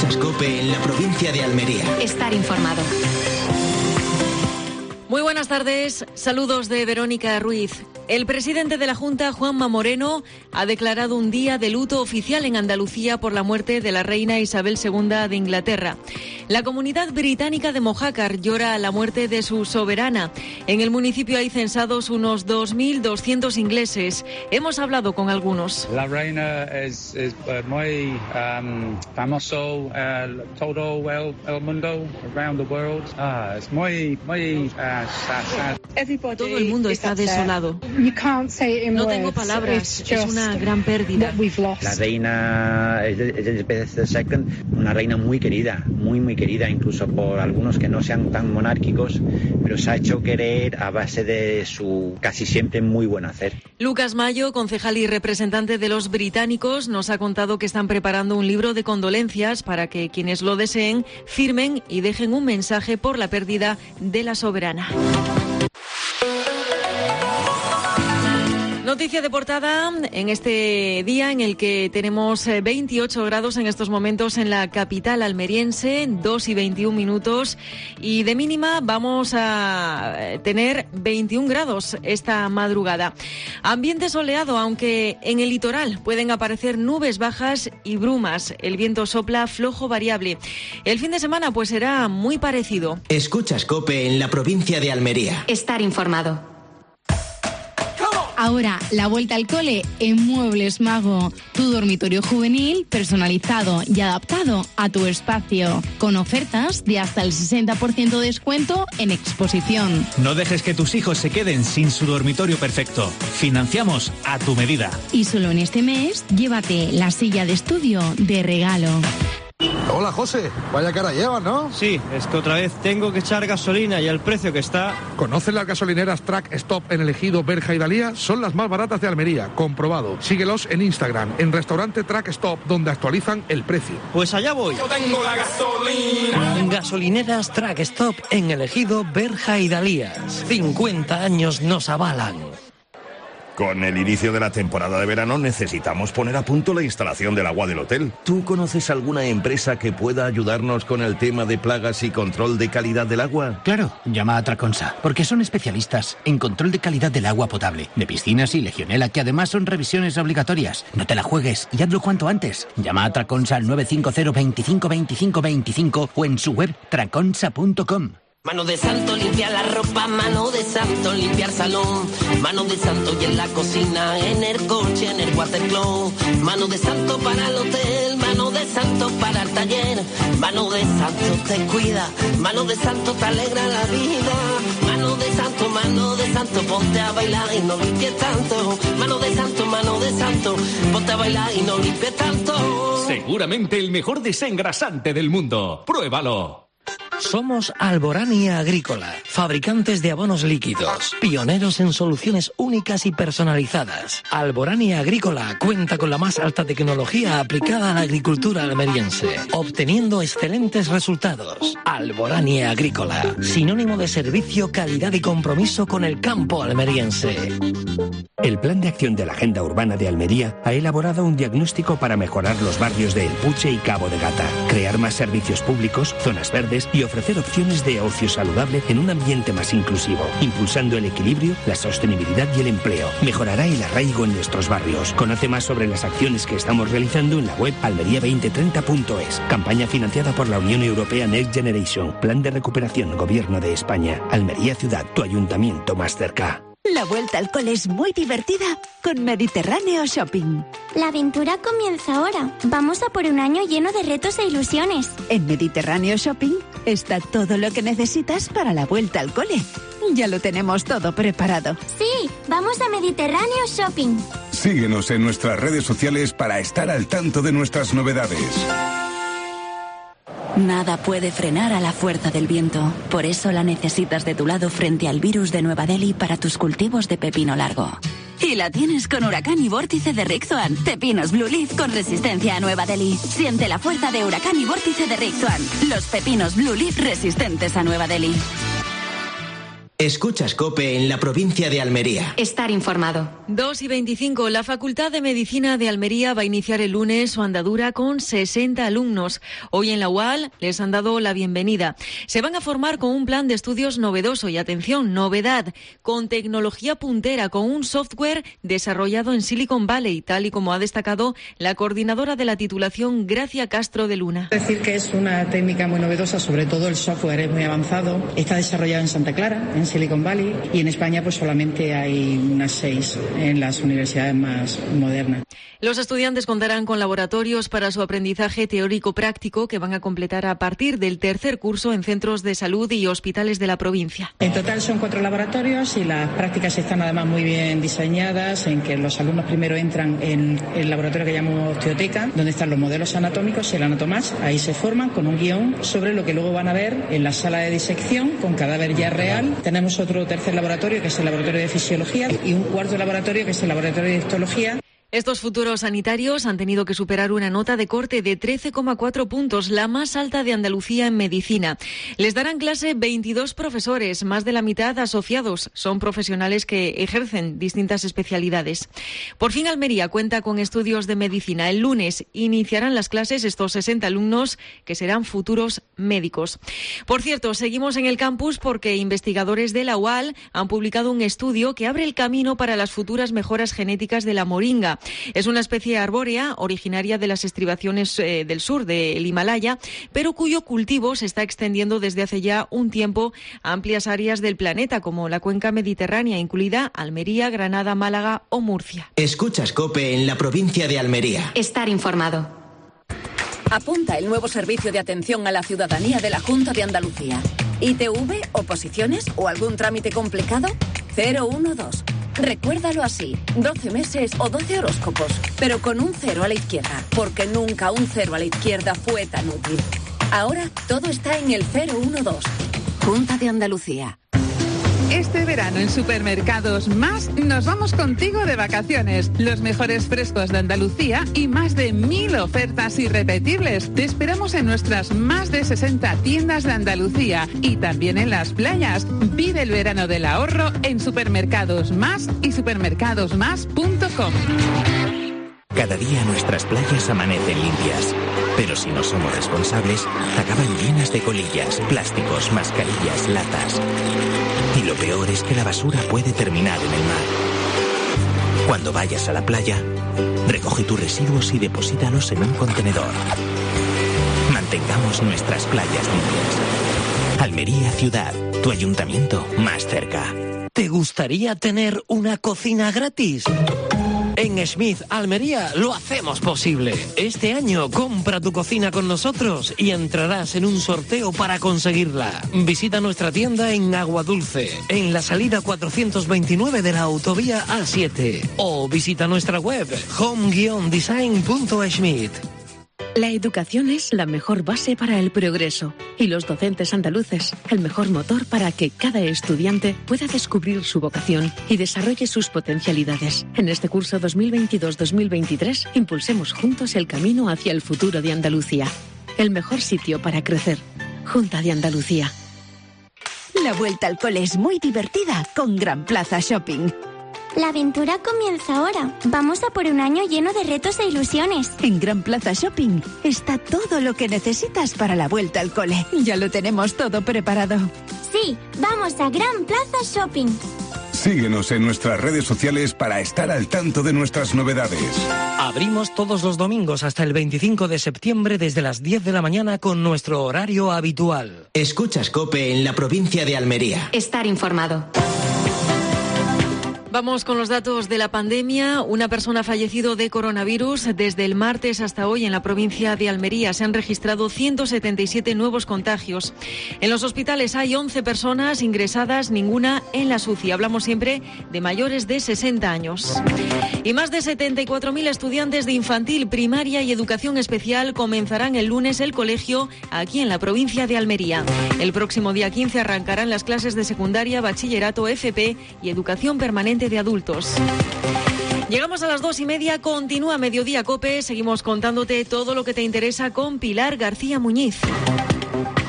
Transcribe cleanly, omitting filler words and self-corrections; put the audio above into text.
Escuchas COPE en la provincia de Almería. Estar informado. Muy buenas tardes, saludos de Verónica Ruiz. El presidente de la Junta, Juanma Moreno, ha declarado un día de luto oficial en Andalucía por la muerte de la reina Isabel II de Inglaterra. La comunidad británica de Mojácar llora la muerte de su soberana. En el municipio hay censados unos 2.200 ingleses. Hemos hablado con algunos. La reina es muy famoso todo el mundo, around the world. Es muy sad. Todo el mundo está desolado. No tengo palabras, es una gran pérdida. La reina Elizabeth II, una reina muy querida, muy querida, incluso por algunos que no sean tan monárquicos, pero se ha hecho querer a base de su casi siempre muy buen hacer. Lucas Mayo, concejal y representante de los británicos, nos ha contado que están preparando un libro de condolencias para que quienes lo deseen firmen y dejen un mensaje por la pérdida de la soberana. Noticia de portada en este día en el que tenemos 28 grados en estos momentos en la capital almeriense, 2:21, y de mínima vamos a tener 21 grados esta madrugada. Ambiente soleado, aunque en el litoral pueden aparecer nubes bajas y brumas. El viento sopla flojo variable. El fin de semana pues será muy parecido. Escuchas COPE en la provincia de Almería. Estar informado. Ahora, la vuelta al cole en Muebles Mago. Tu dormitorio juvenil personalizado y adaptado a tu espacio. Con ofertas de hasta el 60% de descuento en exposición. No dejes que tus hijos se queden sin su dormitorio perfecto. Financiamos a tu medida. Y solo en este mes, llévate la silla de estudio de regalo. Hola, José. Vaya cara llevas, ¿no? Sí, es que otra vez tengo que echar gasolina y el precio que está... ¿Conoces las gasolineras Track Stop en el Ejido, Berja y Dalía? Son las más baratas de Almería, comprobado. Síguelos en Instagram, en restaurante Track Stop, donde actualizan el precio. Pues allá voy. Yo tengo la gasolina. Gasolineras Track Stop en el Ejido, Berja y Dalías. 50 años nos avalan. Con el inicio de la temporada de verano necesitamos poner a punto la instalación del agua del hotel. ¿Tú conoces alguna empresa que pueda ayudarnos con el tema de plagas y control de calidad del agua? Claro, llama a Traconsa, porque son especialistas en control de calidad del agua potable, de piscinas y legionela, que además son revisiones obligatorias. No te la juegues y hazlo cuanto antes. Llama a Traconsa al 950 25 25 25 o en su web traconsa.com. Mano de santo, limpiar la ropa, mano de santo, limpiar salón, mano de santo y en la cocina, en el coche, en el watercloak, mano de santo para el hotel, mano de santo para el taller, mano de santo te cuida, mano de santo te alegra la vida, mano de santo, ponte a bailar y no limpies tanto, mano de santo, ponte a bailar y no limpies tanto. Seguramente el mejor desengrasante del mundo. ¡Pruébalo! Somos Alborania Agrícola, fabricantes de abonos líquidos, pioneros en soluciones únicas y personalizadas. Alborania Agrícola cuenta con la más alta tecnología aplicada a la agricultura almeriense, obteniendo excelentes resultados. Alborania Agrícola, sinónimo de servicio, calidad y compromiso con el campo almeriense. El Plan de Acción de la Agenda Urbana de Almería ha elaborado un diagnóstico para mejorar los barrios de El Puche y Cabo de Gata, crear más servicios públicos, zonas verdes y ofrecer opciones de ocio saludable en un ambiente más inclusivo, impulsando el equilibrio, la sostenibilidad y el empleo. Mejorará el arraigo en nuestros barrios. Conoce más sobre las acciones que estamos realizando en la web almería2030.es. Campaña financiada por la Unión Europea Next Generation. Plan de recuperación Gobierno de España. Almería Ciudad, tu ayuntamiento más cerca. La vuelta al cole es muy divertida con Mediterráneo Shopping. La aventura comienza ahora. Vamos a por un año lleno de retos e ilusiones. En Mediterráneo Shopping está todo lo que necesitas para la vuelta al cole. Ya lo tenemos todo preparado. Sí, vamos a Mediterráneo Shopping. Síguenos en nuestras redes sociales para estar al tanto de nuestras novedades. Nada puede frenar a la fuerza del viento. Por eso la necesitas de tu lado frente al virus de Nueva Delhi para tus cultivos de pepino largo. Y la tienes con Huracán y Vórtice de Rixuan. Pepinos Blue Leaf con resistencia a Nueva Delhi. Siente la fuerza de Huracán y Vórtice de Rixuan. Los pepinos Blue Leaf resistentes a Nueva Delhi. Escuchas COPE en la provincia de Almería. Estar informado. 2:25. La Facultad de Medicina de Almería va a iniciar el lunes su andadura con 60 alumnos. Hoy en la UAL les han dado la bienvenida. Se van a formar con un plan de estudios novedoso y, atención, novedad, con tecnología puntera, con un software desarrollado en Silicon Valley, tal y como ha destacado la coordinadora de la titulación, Gracia Castro de Luna. Decir que es una técnica muy novedosa, sobre todo el software es muy avanzado. Está desarrollado en Santa Clara, en Silicon Valley, y en España pues solamente hay unas 6 en las universidades más modernas. Los estudiantes contarán con laboratorios para su aprendizaje teórico-práctico que van a completar a partir del tercer curso en centros de salud y hospitales de la provincia. En total son 4 laboratorios y las prácticas están además muy bien diseñadas, en que los alumnos primero entran en el laboratorio que llamamos osteoteca, donde están los modelos anatómicos y el anatomás. Ahí se forman con un guión sobre lo que luego van a ver en la sala de disección con cadáver ya real. Tenemos otro tercer laboratorio, que es el laboratorio de fisiología, y un cuarto laboratorio, que es el laboratorio de histología. Estos futuros sanitarios han tenido que superar una nota de corte de 13,4 puntos, la más alta de Andalucía en medicina. Les darán clase 22 profesores, más de la mitad asociados. Son profesionales que ejercen distintas especialidades. Por fin Almería cuenta con estudios de medicina. El lunes iniciarán las clases estos 60 alumnos que serán futuros médicos. Por cierto, seguimos en el campus porque investigadores de la UAL han publicado un estudio que abre el camino para las futuras mejoras genéticas de la moringa. Es una especie arbórea originaria de las estribaciones del sur del Himalaya, pero cuyo cultivo se está extendiendo desde hace ya un tiempo a amplias áreas del planeta, como la cuenca mediterránea, incluida Almería, Granada, Málaga o Murcia. Escuchas COPE en la provincia de Almería. Estar informado. Apunta el nuevo servicio de atención a la ciudadanía de la Junta de Andalucía. ¿ITV, oposiciones o algún trámite complicado? 012. Recuérdalo así, 12 meses o 12 horóscopos, pero con un 0 a la izquierda, porque nunca un 0 a la izquierda fue tan útil. Ahora todo está en el 012. Junta de Andalucía. Este verano en Supermercados Más nos vamos contigo de vacaciones. Los mejores frescos de Andalucía y más de 1000 ofertas irrepetibles. Te esperamos en nuestras más de 60 tiendas de Andalucía y también en las playas. Vive el verano del ahorro en Supermercados Más y supermercadosmás.com. Cada día nuestras playas amanecen limpias, pero si no somos responsables, acaban llenas de colillas, plásticos, mascarillas, latas. Y lo peor es que la basura puede terminar en el mar. Cuando vayas a la playa, recoge tus residuos y deposítalos en un contenedor. Mantengamos nuestras playas limpias. Almería Ciudad, tu ayuntamiento más cerca. ¿Te gustaría tener una cocina gratis? En Schmidt Almería lo hacemos posible. Este año compra tu cocina con nosotros y entrarás en un sorteo para conseguirla. Visita nuestra tienda en Aguadulce, en la salida 429 de la autovía A7. O visita nuestra web home-design.schmidt. La educación es la mejor base para el progreso y los docentes andaluces el mejor motor para que cada estudiante pueda descubrir su vocación y desarrolle sus potencialidades. En este curso 2022-2023 impulsemos juntos el camino hacia el futuro de Andalucía. El mejor sitio para crecer. Junta de Andalucía. La vuelta al cole es muy divertida con Gran Plaza Shopping. La aventura comienza ahora. Vamos a por un año lleno de retos e ilusiones. En Gran Plaza Shopping está todo lo que necesitas para la vuelta al cole. Ya lo tenemos todo preparado. Sí, vamos a Gran Plaza Shopping. Síguenos en nuestras redes sociales para estar al tanto de nuestras novedades. Abrimos todos los domingos hasta el 25 de septiembre desde las 10 de la mañana con nuestro horario habitual. Escuchas COPE en la provincia de Almería. Estar informado. Vamos con los datos de la pandemia. Una persona ha fallecido de coronavirus. Desde el martes hasta hoy en la provincia de Almería se han registrado 177 nuevos contagios. En los hospitales hay 11 personas ingresadas, ninguna en la UCI. Hablamos siempre de mayores de 60 años. Y más de 74.000 estudiantes de infantil, primaria y educación especial comenzarán el lunes el colegio aquí en la provincia de Almería. El próximo día 15 arrancarán las clases de secundaria, bachillerato, FP y educación permanente de adultos. Llegamos a las 2:30, continúa Mediodía COPE, seguimos contándote todo lo que te interesa con Pilar García Muñiz.